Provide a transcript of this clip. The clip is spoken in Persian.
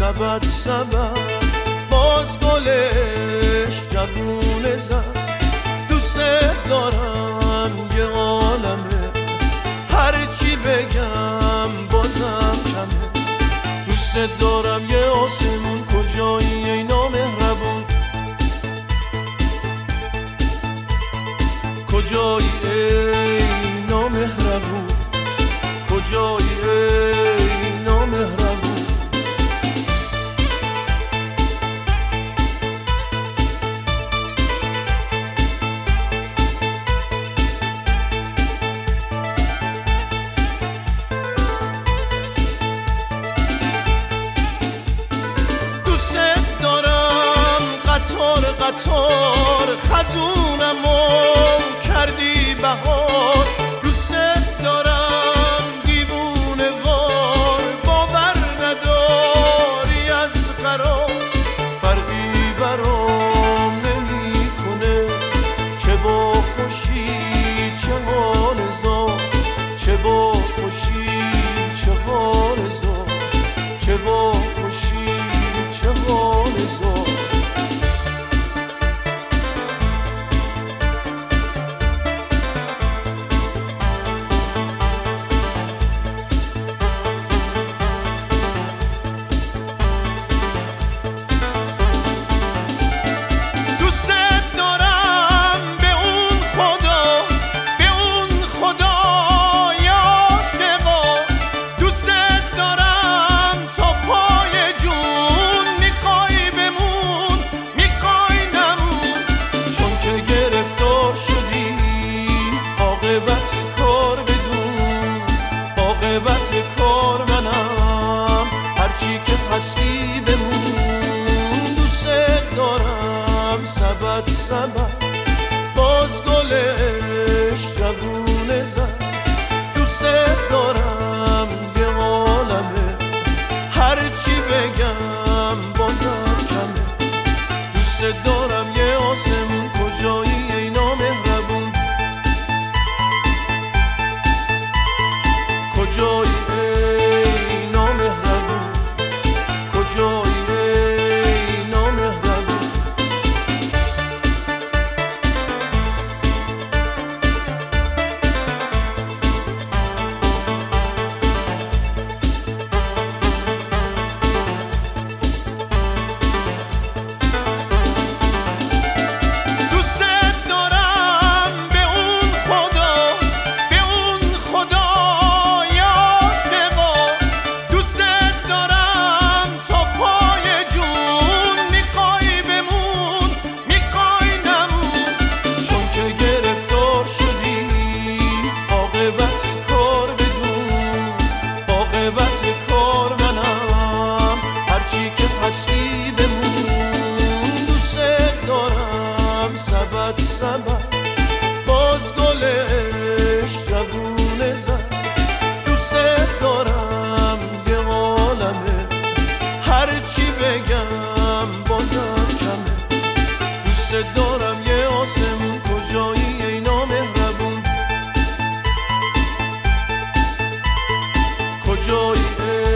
سبد باز گلش جوونه زد. دوست دارم یه عالمه، هرچی بگم بازم کمه. دوست دارم یه آسمون، کجایی ای نامهربون؟ کجایی ای نامهربون؟ کجایی ای نامهربون؟ قطار خزونمو کردی بهار. دوست دارم دیوونه وار، باور نداری از قرار. فرقی برام نمی کنه چه با خوشی چه حال زار، چه با خوشی چه حال زار، چه با خوشی چه حال زار. هستی بمون. دوست دارم سبد باز گلش جوونه زد. دوست دارم یه عالمه، هرچی بگم بازم کمه. دوست دارم یه آسمون، کجایی ای نامهربون؟ کجایی ای نامهربون؟ کجایی ای نامهربون؟ دوست دارم به اون خدای عاشقا. دوست دارم تا پای جون، میخوای بمون میخوای نمون. چون که گرفتار شدی عاقبت کار بدون، عاقبت کار منم، هرچی که هستی بمون. دوست دارم سبد باز گلش جوونه زد. دوست دارم یه عالمه، هرچی بگم بازم کمه. دوست دارم یه آسمون، کجایی ای نامهربون؟ کجایی ای